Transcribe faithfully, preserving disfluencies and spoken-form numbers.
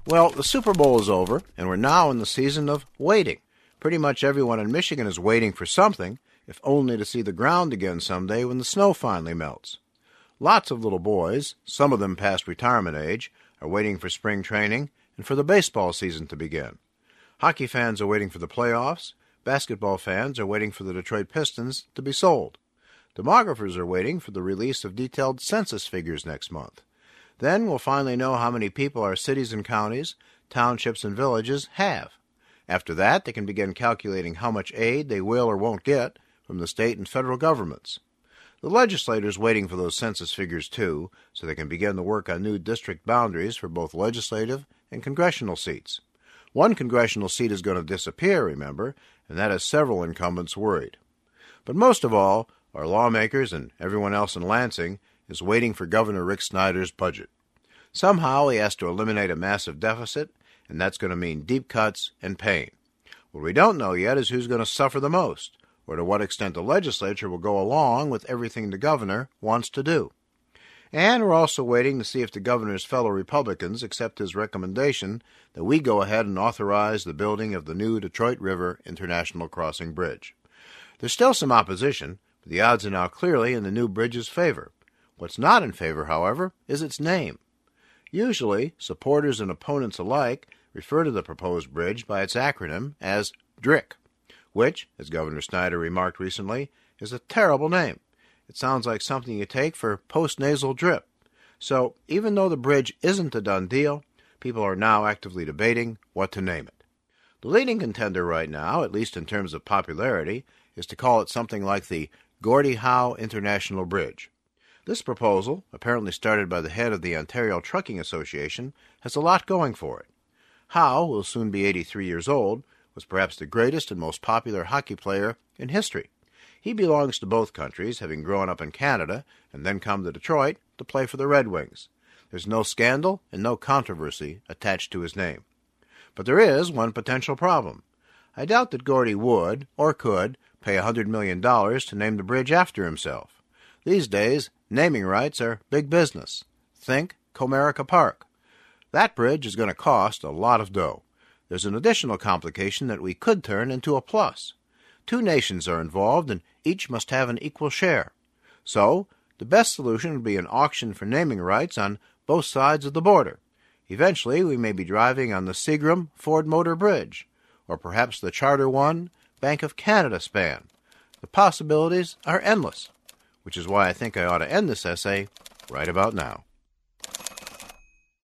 Well, the Super Bowl is over, and we're now in the season of waiting. Pretty much everyone in Michigan is waiting for something, if only to see the ground again someday when the snow finally melts. Lots of little boys, some of them past retirement age, are waiting for spring training and for the baseball season to begin. Hockey fans are waiting for the playoffs. Basketball fans are waiting for the Detroit Pistons to be sold. Demographers are waiting for the release of detailed census figures next month. Then we'll finally know how many people our cities and counties, townships and villages have. After that, they can begin calculating how much aid they will or won't get from the state and federal governments. The legislators waiting for those census figures, too, so they can begin the work on new district boundaries for both legislative and congressional seats. One congressional seat is going to disappear, remember, and that has several incumbents worried. But most of all, our lawmakers and everyone else in Lansing is waiting for Governor Rick Snyder's budget. Somehow he has to eliminate a massive deficit, and that's going to mean deep cuts and pain. What we don't know yet is who's going to suffer the most, or to what extent the legislature will go along with everything the governor wants to do. And we're also waiting to see if the governor's fellow Republicans accept his recommendation that we go ahead and authorize the building of the new Detroit River International Crossing Bridge. There's still some opposition, but the odds are now clearly in the new bridge's favor. What's not in favor, however, is its name. Usually, supporters and opponents alike refer to the proposed bridge by its acronym as D R I C, which, as Governor Snyder remarked recently, is a terrible name. It sounds like something you take for post-nasal drip. So, even though the bridge isn't a done deal, people are now actively debating what to name it. The leading contender right now, at least in terms of popularity, is to call it something like the Gordie Howe International Bridge. This proposal, apparently started by the head of the Ontario Trucking Association, has a lot going for it. Howe, who will soon be eighty-three years old, was perhaps the greatest and most popular hockey player in history. He belongs to both countries, having grown up in Canada and then come to Detroit to play for the Red Wings. There's no scandal and no controversy attached to his name. But there is one potential problem. I doubt that Gordie would, or could, pay one hundred million dollars to name the bridge after himself. These days, naming rights are big business. Think Comerica Park. That bridge is going to cost a lot of dough. There's an additional complication that we could turn into a plus. Two nations are involved, and each must have an equal share. So, the best solution would be an auction for naming rights on both sides of the border. Eventually, we may be driving on the Seagram Ford Motor Bridge, or perhaps the Charter One Bank of Canada span. The possibilities are endless, which is why I think I ought to end this essay right about now.